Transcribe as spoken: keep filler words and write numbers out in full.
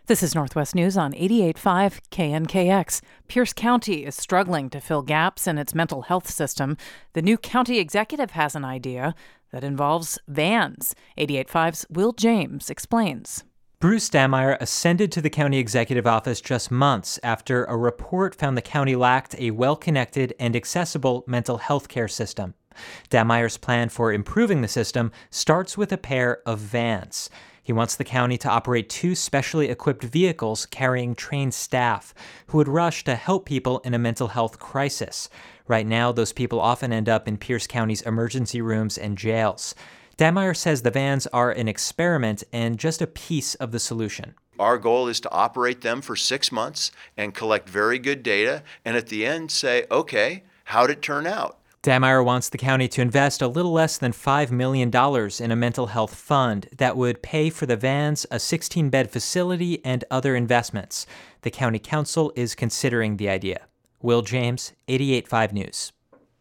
This is Northwest News on eighty-eight point five K N K X. Pierce County is struggling to fill gaps in its mental health system. The new county executive has an idea that involves vans. eighty-eight point five's Will James explains. Bruce Dameyer ascended to the county executive office just months after a report found the county lacked a well-connected and accessible mental health care system. Dameyer's plan for improving the system starts with a pair of vans. He wants the county to operate two specially equipped vehicles carrying trained staff who would rush to help people in a mental health crisis. Right now, those people often end up in Pierce County's emergency rooms and jails. Dameyer says the vans are an experiment and just a piece of the solution. Our goal is to operate them for six months and collect very good data, and at the end say, okay, how'd it turn out? Dameyer wants the county to invest a little less than five million dollars in a mental health fund that would pay for the vans, a sixteen-bed facility, and other investments. The county council is considering the idea. Will James, eighty-eight point five News.